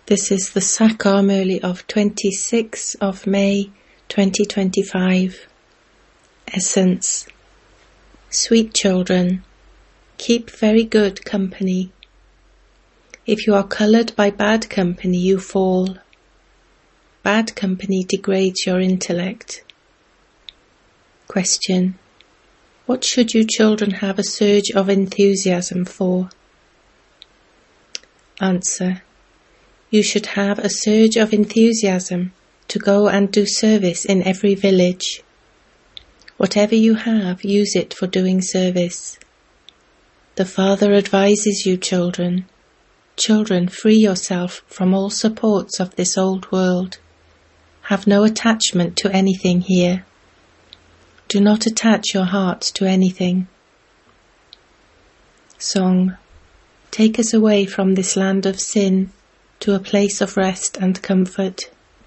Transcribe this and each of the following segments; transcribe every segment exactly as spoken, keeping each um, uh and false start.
This is the Sakar Murli of twenty-sixth of May twenty twenty-five. Essence. Sweet children, keep very good company. If you are coloured by bad company, you fall. Bad company degrades your intellect. Question. What should you children have a surge of enthusiasm for? Answer. You should have a surge of enthusiasm to go and do service in every village. Whatever you have, use it for doing service. The Father advises you, children. Children, free yourself from all supports of this old world. Have no attachment to anything here. Do not attach your hearts to anything. Song. Take us away from this land of sin to a place of rest and comfort.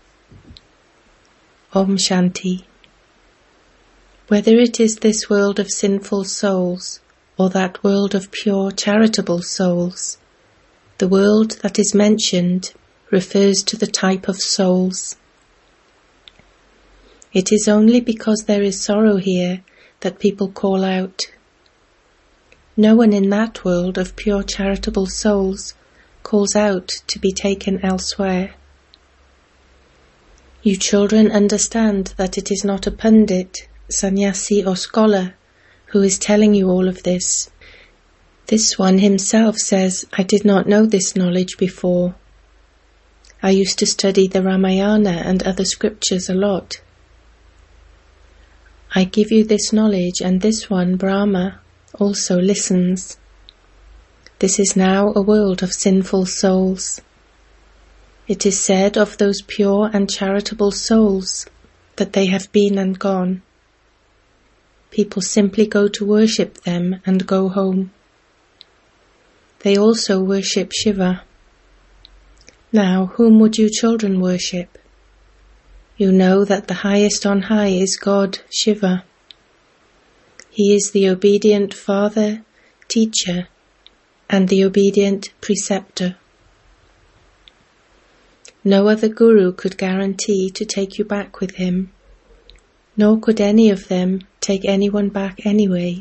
Om Shanti. Whether it is this world of sinful souls or that world of pure charitable souls, the world that is mentioned refers to the type of souls. It is only because there is sorrow here that people call out. No one in that world of pure charitable souls calls out to be taken elsewhere. You children understand that it is not a pundit, sannyasi or scholar who is telling you all of this. This one himself says, I did not know this knowledge before. I used to study the Ramayana and other scriptures a lot. I give you this knowledge, and this one, Brahma, also listens. This is now a world of sinful souls. It is said of those pure and charitable souls that they have been and gone. People simply go to worship them and go home. They also worship Shiva. Now, whom would you children worship? You know that the highest on high is God, Shiva. He is the obedient father, teacher, and the obedient preceptor. No other guru could guarantee to take you back with him, nor could any of them take anyone back anyway.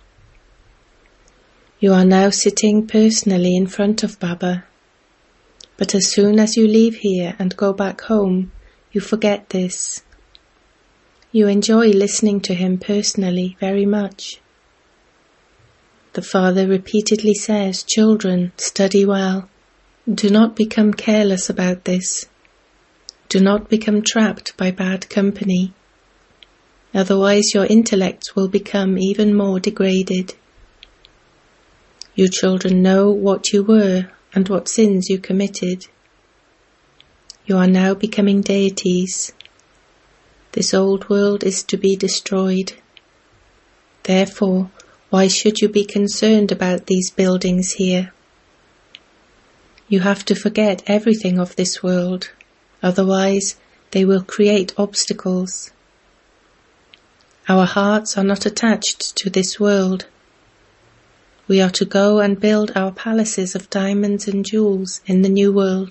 You are now sitting personally in front of Baba, but as soon as you leave here and go back home, you forget this. You enjoy listening to him personally very much. The Father repeatedly says, children, study well. Do not become careless about this. Do not become trapped by bad company. Otherwise your intellects will become even more degraded. You children know what you were and what sins you committed. You are now becoming deities. This old world is to be destroyed. Therefore, why should you be concerned about these buildings here? You have to forget everything of this world, otherwise they will create obstacles. Our hearts are not attached to this world. We are to go and build our palaces of diamonds and jewels in the new world.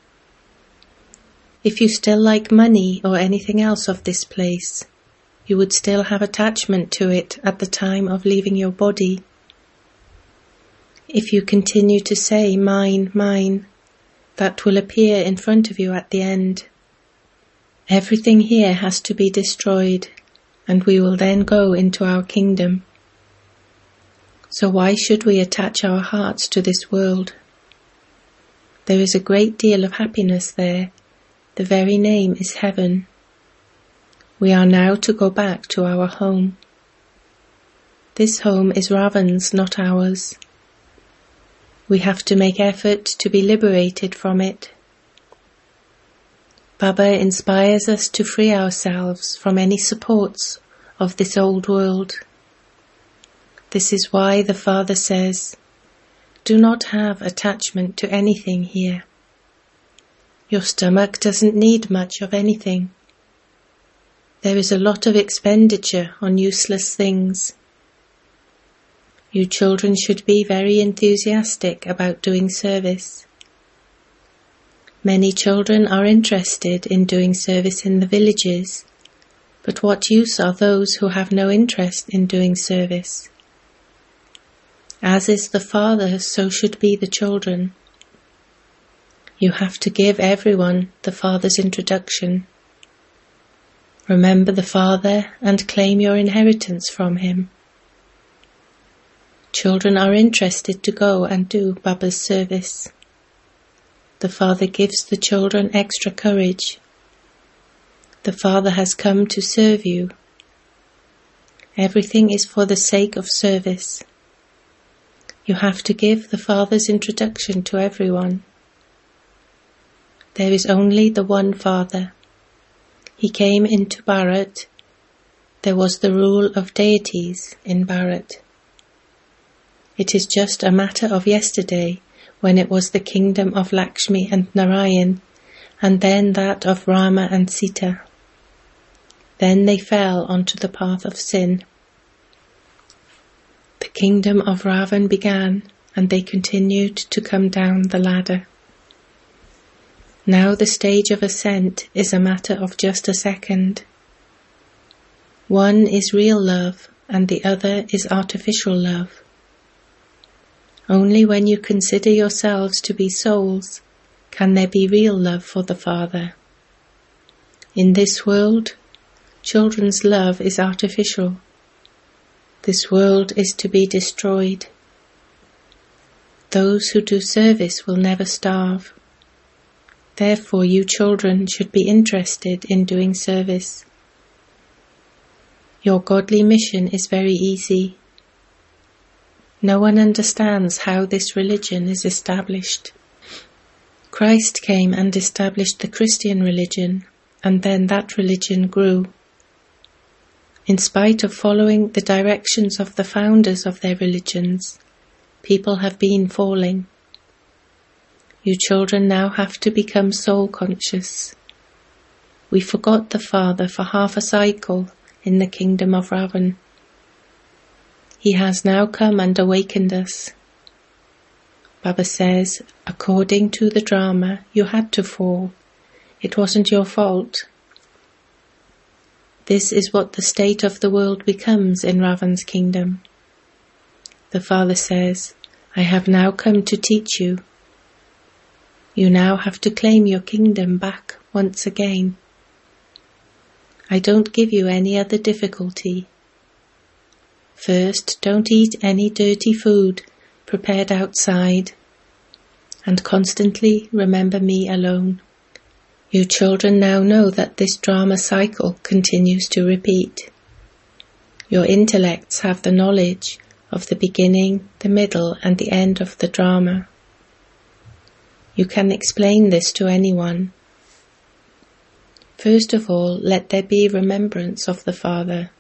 If you still like money or anything else of this place, you would still have attachment to it at the time of leaving your body. If you continue to say, mine, mine, that will appear in front of you at the end. Everything here has to be destroyed, and we will then go into our kingdom. So why should we attach our hearts to this world? There is a great deal of happiness there. The very name is heaven. We are now to go back to our home. This home is Ravan's, not ours. We have to make effort to be liberated from it. Baba inspires us to free ourselves from any supports of this old world. This is why the Father says, do not have attachment to anything here. Your stomach doesn't need much of anything. There is a lot of expenditure on useless things. You children should be very enthusiastic about doing service. Many children are interested in doing service in the villages, but what use are those who have no interest in doing service? As is the Father, so should be the children. You have to give everyone the Father's introduction. Remember the Father and claim your inheritance from him. Children are interested to go and do Baba's service. The Father gives the children extra courage. The Father has come to serve you. Everything is for the sake of service. You have to give the Father's introduction to everyone. There is only the one Father. He came into Bharat. There was the rule of deities in Bharat. It is just a matter of yesterday when it was the kingdom of Lakshmi and Narayan, and then that of Rama and Sita. Then they fell onto the path of sin. The kingdom of Ravan began, and they continued to come down the ladder. Now the stage of ascent is a matter of just a second. One is real love, and the other is artificial love. Only when you consider yourselves to be souls can there be real love for the Father. In this world, children's love is artificial. This world is to be destroyed. Those who do service will never starve. Therefore, you children should be interested in doing service. Your godly mission is very easy. No one understands how this religion is established. Christ came and established the Christian religion, and then that religion grew. In spite of following the directions of the founders of their religions, people have been falling. You children now have to become soul-conscious. We forgot the Father for half a cycle in the kingdom of Ravan. He has now come and awakened us. Baba says, according to the drama, you had to fall. It wasn't your fault. This is what the state of the world becomes in Ravan's kingdom. The Father says, I have now come to teach you. You now have to claim your kingdom back once again. I don't give you any other difficulty. First, don't eat any dirty food prepared outside, and constantly remember me alone. You children now know that this drama cycle continues to repeat. Your intellects have the knowledge of the beginning, the middle, and the end of the drama. You can explain this to anyone. First of all, let there be remembrance of the Father.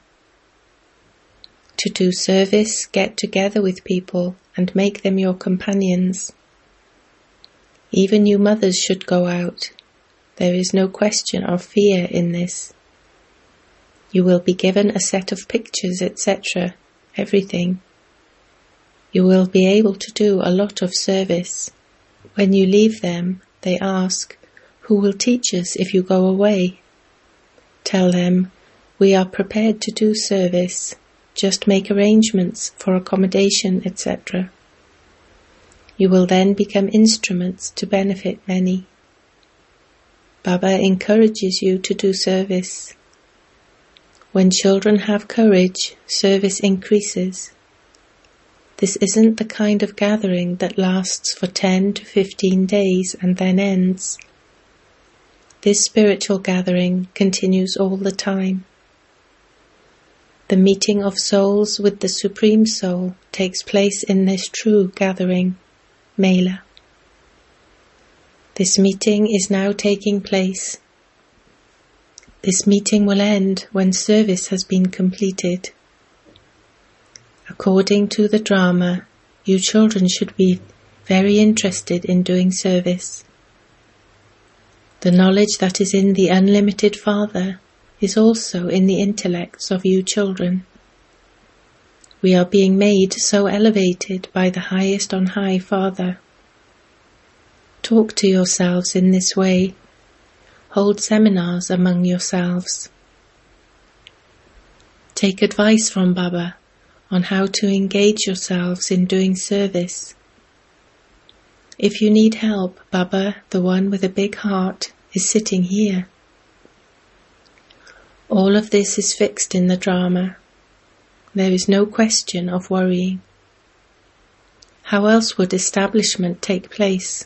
To do service, get together with people and make them your companions. Even you mothers should go out. There is no question of fear in this. You will be given a set of pictures, et cetera, everything. You will be able to do a lot of service. When you leave them, they ask, who will teach us if you go away? Tell them, we are prepared to do service. Just make arrangements for accommodation, et cetera. You will then become instruments to benefit many. Baba encourages you to do service. When children have courage, service increases. This isn't the kind of gathering that lasts for ten to fifteen days and then ends. This spiritual gathering continues all the time. The meeting of souls with the Supreme Soul takes place in this true gathering, Mela. This meeting is now taking place. This meeting will end when service has been completed. According to the drama, you children should be very interested in doing service. The knowledge that is in the unlimited Father is also in the intellects of you children. We are being made so elevated by the highest on high Father. Talk to yourselves in this way. Hold seminars among yourselves. Take advice from Baba on how to engage yourselves in doing service. If you need help, Baba, the one with a big heart, is sitting here. All of this is fixed in the drama. There is no question of worrying. How else would establishment take place?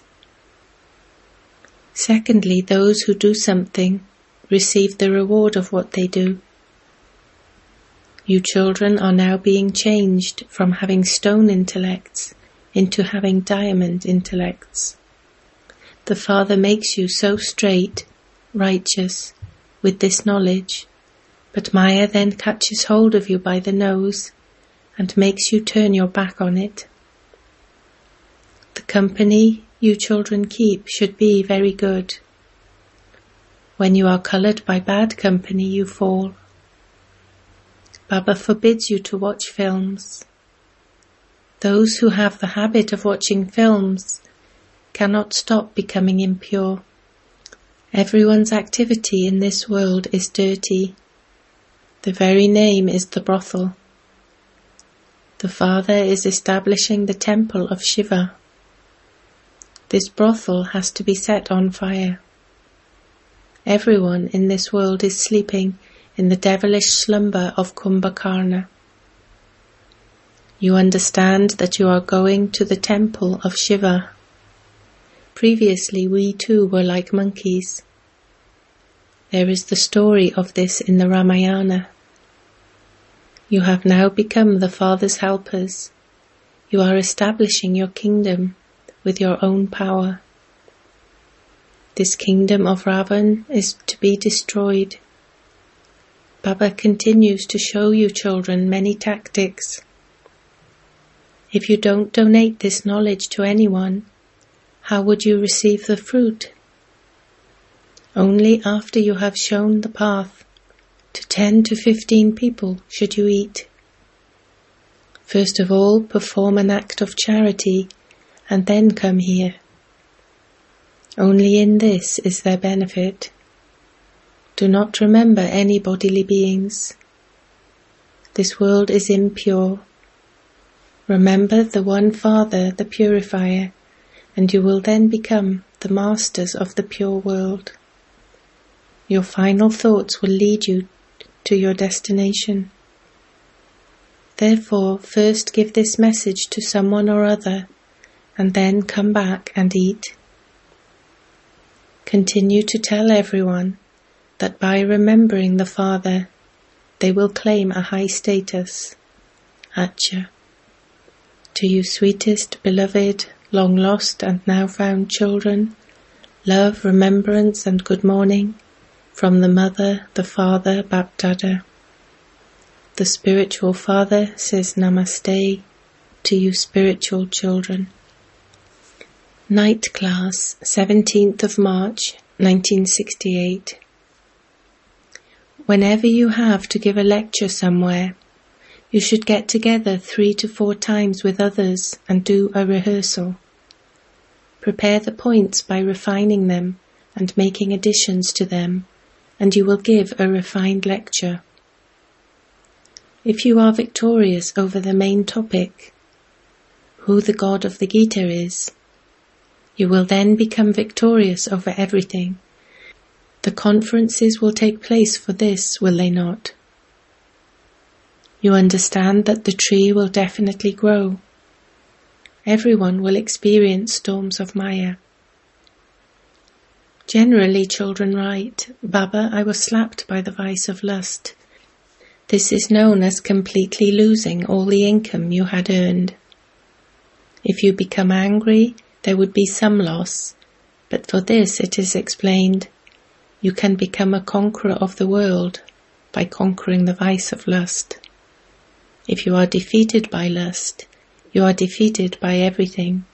Secondly, those who do something receive the reward of what they do. You children are now being changed from having stone intellects into having diamond intellects. The Father makes you so straight, righteous, with this knowledge, but Maya then catches hold of you by the nose and makes you turn your back on it. The company you children keep should be very good. When you are coloured by bad company, you fall. Baba forbids you to watch films. Those who have the habit of watching films cannot stop becoming impure. Everyone's activity in this world is dirty. The very name is the brothel. The Father is establishing the temple of Shiva. This brothel has to be set on fire. Everyone in this world is sleeping in the devilish slumber of Kumbhakarna. You understand that you are going to the temple of Shiva. Previously we too were like monkeys. There is the story of this in the Ramayana. You have now become the Father's helpers. You are establishing your kingdom with your own power. This kingdom of Ravan is to be destroyed. Baba continues to show you children many tactics. If you don't donate this knowledge to anyone, how would you receive the fruit? Only after you have shown the path to ten to fifteen people should you eat. First of all, perform an act of charity and then come here. Only in this is there benefit. Do not remember any bodily beings. This world is impure. Remember the one Father, the Purifier, and you will then become the masters of the pure world. Your final thoughts will lead you to your destination. Therefore, first give this message to someone or other, and then come back and eat. Continue to tell everyone that by remembering the Father, they will claim a high status. Acha. To you sweetest, beloved, long lost and now found children, love, remembrance and good morning from the Mother, the Father, Bapdada. The spiritual Father says Namaste to you spiritual children. Night Class, seventeenth of March, nineteen sixty-eight. Whenever you have to give a lecture somewhere, you should get together three to four times with others and do a rehearsal. Prepare the points by refining them and making additions to them, and you will give a refined lecture. If you are victorious over the main topic, who the God of the Gita is, you will then become victorious over everything. The conferences will take place for this, will they not? You understand that the tree will definitely grow. Everyone will experience storms of Maya. Generally, children write, Baba, I was slapped by the vice of lust. This is known as completely losing all the income you had earned. If you become angry, there would be some loss, but for this it is explained, you can become a conqueror of the world by conquering the vice of lust. If you are defeated by lust, you are defeated by everything.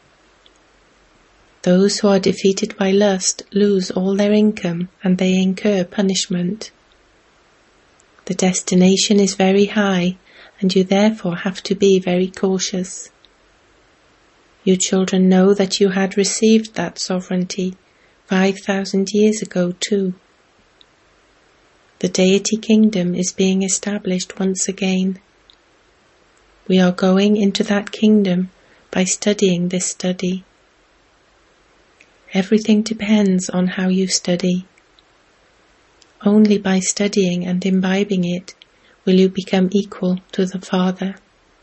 Those who are defeated by lust lose all their income and they incur punishment. The destination is very high and you therefore have to be very cautious. You children know that you had received that sovereignty five thousand years ago too. The deity kingdom is being established once again. We are going into that kingdom by studying this study. Everything depends on how you study. Only by studying and imbibing it will you become equal to the Father.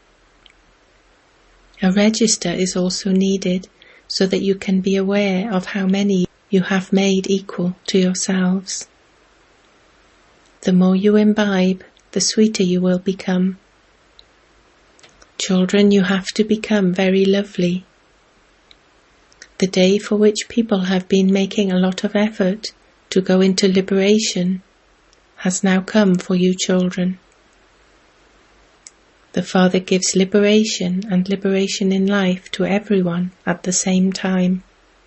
A register is also needed so that you can be aware of how many you have made equal to yourselves. The more you imbibe, the sweeter you will become. Children, you have to become very lovely. The day for which people have been making a lot of effort to go into liberation has now come for you children. The Father gives liberation and liberation in life to everyone at the same time.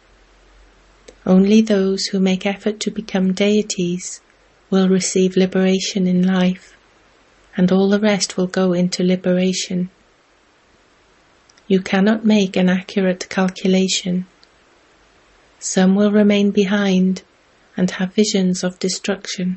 Only those who make effort to become deities will receive liberation in life, and all the rest will go into liberation. You cannot make an accurate calculation. Some will remain behind and have visions of destruction.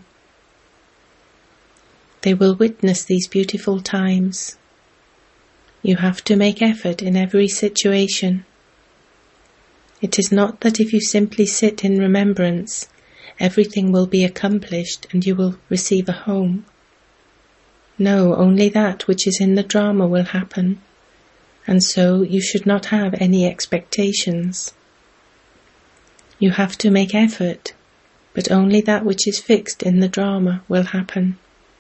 They will witness these beautiful times. You have to make effort in every situation. It is not that if you simply sit in remembrance, everything will be accomplished and you will receive a home. No, only that which is in the drama will happen, and so you should not have any expectations. You have to make effort, but only that which is fixed in the drama will happen.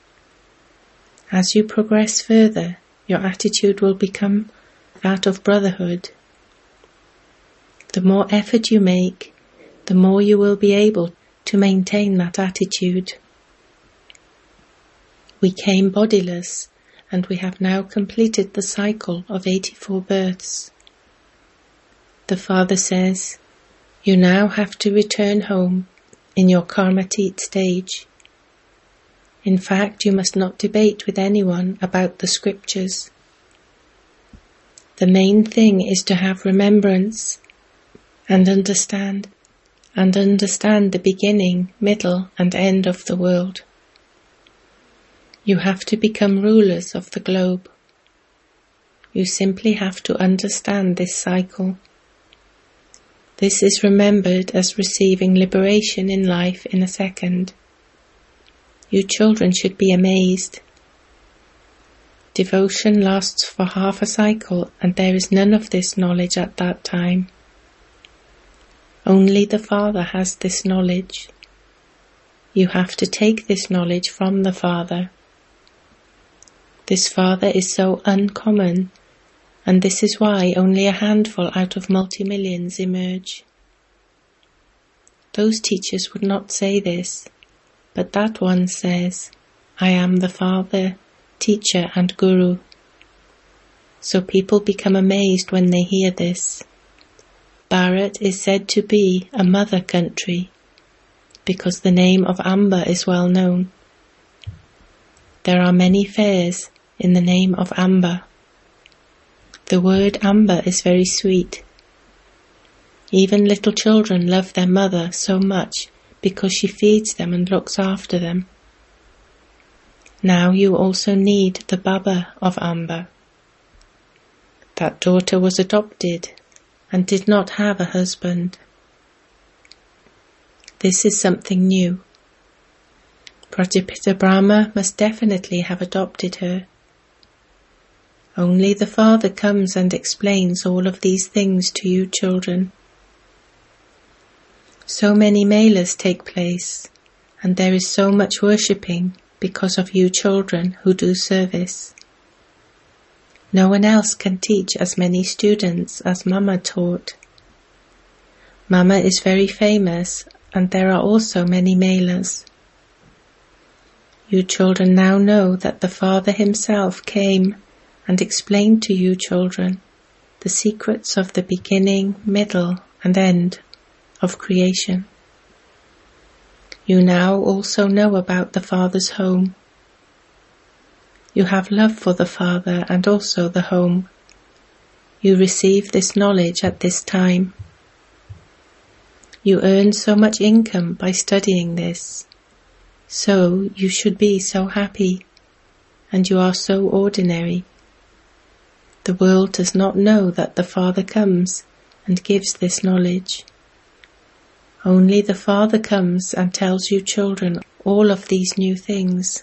As you progress further, your attitude will become that of brotherhood. The more effort you make, the more you will be able to maintain that attitude. We came bodiless, and we have now completed the cycle of eighty-four births. The Father says, you now have to return home in your karmatit stage. In fact, you must not debate with anyone about the scriptures. The main thing is to have remembrance and understand, and understand the beginning, middle, and end of the world. You have to become rulers of the globe. You simply have to understand this cycle. This is remembered as receiving liberation in life in a second. You children should be amazed. Devotion lasts for half a cycle, and there is none of this knowledge at that time. Only the Father has this knowledge. You have to take this knowledge from the Father. This Father is so uncommon, and this is why only a handful out of multi-millions emerge. Those teachers would not say this, but that one says, I am the Father, Teacher and Guru. So people become amazed when they hear this. Bharat is said to be a mother country, because the name of Amba is well known. There are many fairs in the name of Amba. The word Amba is very sweet. Even little children love their mother so much because she feeds them and looks after them. Now you also need the Baba of Amba. That daughter was adopted and did not have a husband. This is something new. Prajapita Brahma must definitely have adopted her. Only the Father comes and explains all of these things to you children. So many melas take place, and there is so much worshipping because of you children who do service. No one else can teach as many students as Mama taught. Mama is very famous, and there are also many melas. You children now know that the Father himself came and explained to you children the secrets of the beginning, middle, and end of creation. You now also know about the Father's home. You have love for the Father and also the home. You receive this knowledge at this time. You earn so much income by studying this, so you should be so happy, and you are so ordinary. The world does not know that the Father comes and gives this knowledge. Only the Father comes and tells you children all of these new things.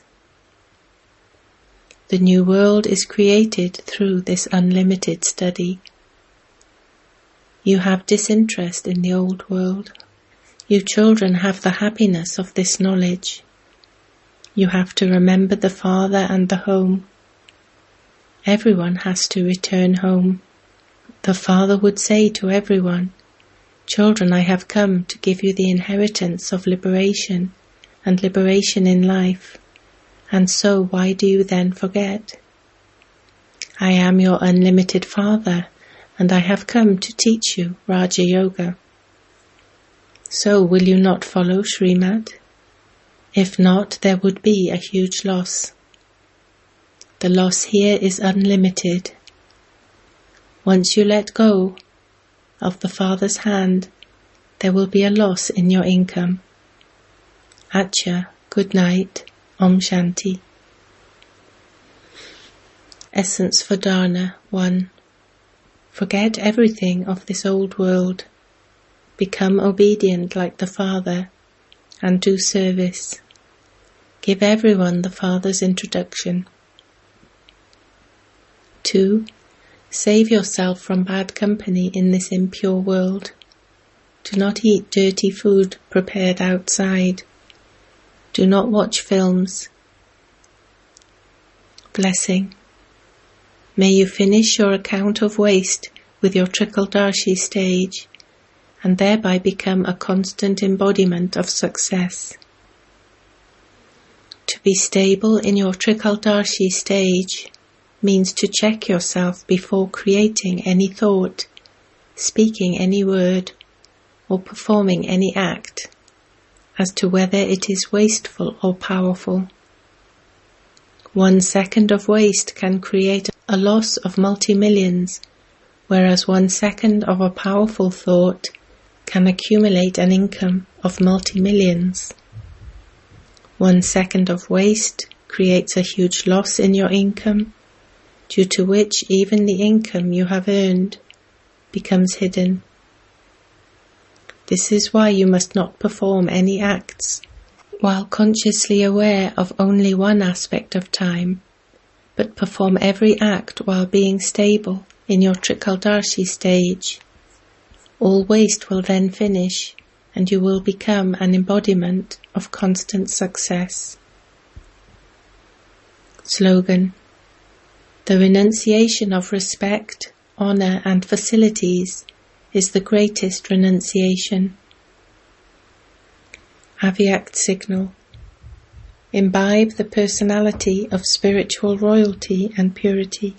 The new world is created through this unlimited study. You have disinterest in the old world. You children have the happiness of this knowledge. You have to remember the Father and the home. Everyone has to return home. The Father would say to everyone, "Children, I have come to give you the inheritance of liberation and liberation in life, and so why do you then forget? I am your unlimited Father, and I have come to teach you Raja Yoga. So will you not follow Srimad? If not, there would be a huge loss. The loss here is unlimited. Once you let go of the Father's hand, there will be a loss in your income. Acha, good night, Om Shanti. Essence for Dharna one. Forget everything of this old world. Become obedient like the Father and do service. Give everyone the Father's introduction. two. Save yourself from bad company in this impure world. Do not eat dirty food prepared outside. Do not watch films. Blessing. May you finish your account of waste with your Trikaldarshi stage and thereby become a constant embodiment of success. To be stable in your Trikaldarshi stage means to check yourself before creating any thought, speaking any word, or performing any act, as to whether it is wasteful or powerful. One second of waste can create a loss of multi-millions, whereas one second of a powerful thought can accumulate an income of multi-millions. One second of waste creates a huge loss in your income, due to which even the income you have earned becomes hidden. This is why you must not perform any acts while consciously aware of only one aspect of time, but perform every act while being stable in your Trikaldarshi stage. All waste will then finish, and you will become an embodiment of constant success. Slogan. The renunciation of respect, honour and facilities is the greatest renunciation. Avyact signal. Imbibe the personality of spiritual royalty and purity.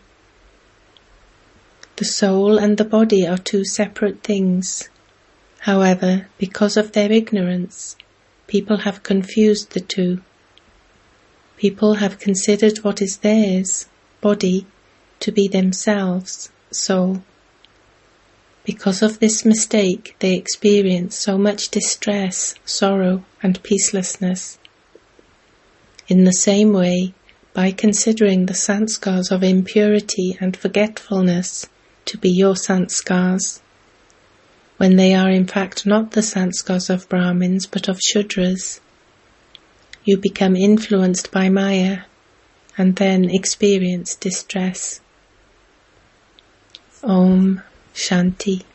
The soul and the body are two separate things. However, because of their ignorance, people have confused the two. People have considered what is theirs, body, to be themselves, soul. Because of this mistake, they experience so much distress, sorrow, and peacelessness. In the same way, by considering the sanskars of impurity and forgetfulness to be your sanskars, when they are in fact not the sanskars of Brahmins but of Shudras, you become influenced by Maya and then experience distress. Om Shanti.